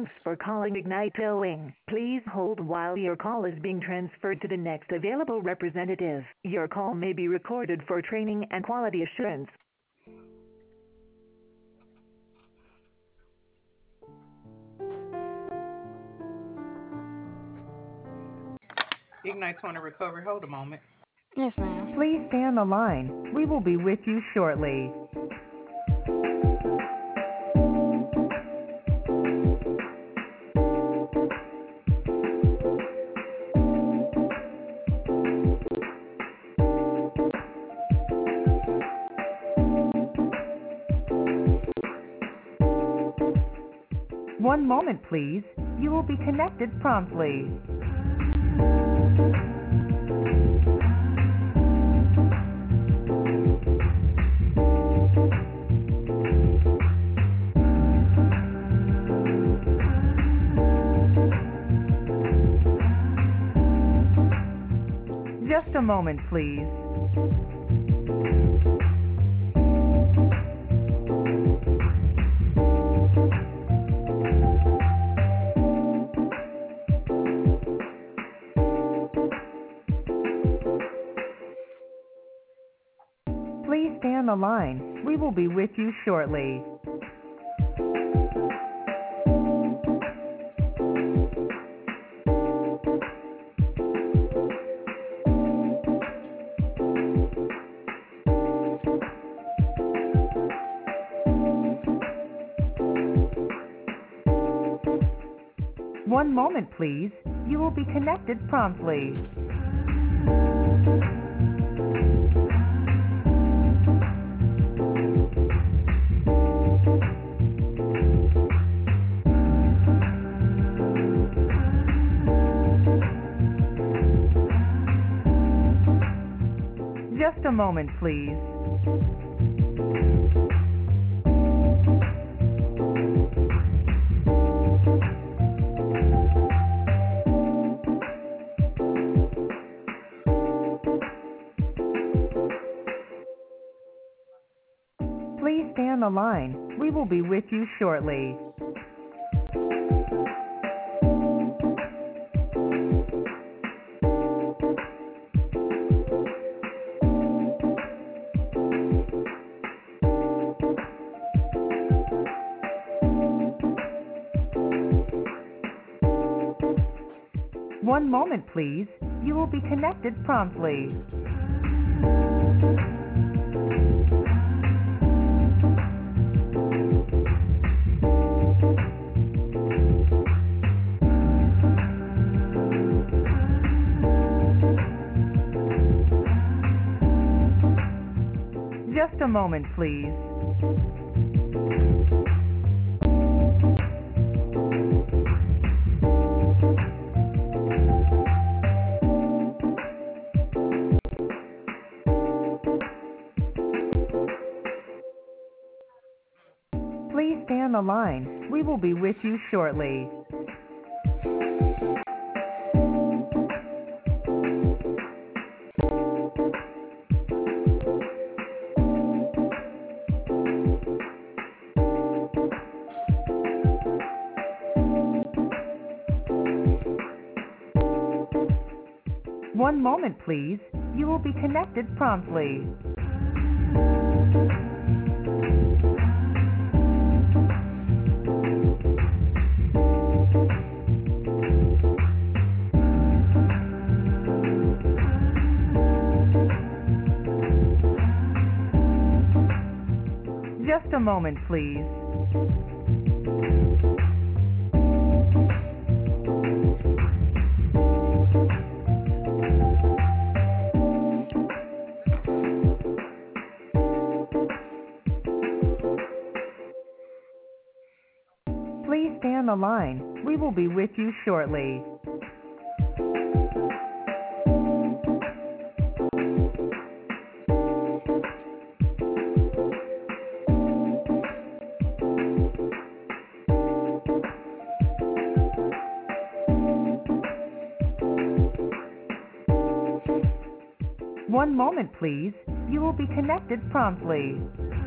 Thanks for calling Ignite Towing. Please hold while your call is being transferred to the next available representative. Your call may be recorded for training and quality assurance. Ignite 20 Recovery. Hold a moment. Yes, ma'am. Please stay on the line. We will be with you shortly. One moment, please. You will be connected promptly. Just a moment, please. Please stay on the line. We will be with you shortly. One moment, please. You will be connected promptly. Just a moment, please. Please stay on the line. We will be with you shortly. One moment, please. You will be connected promptly. Just a moment, please. Please stay on the line. We will be with you shortly. One moment, please. You will be connected promptly. Just a moment, please. Please stay on the line. We will be with you shortly. One moment, please. You will be connected promptly.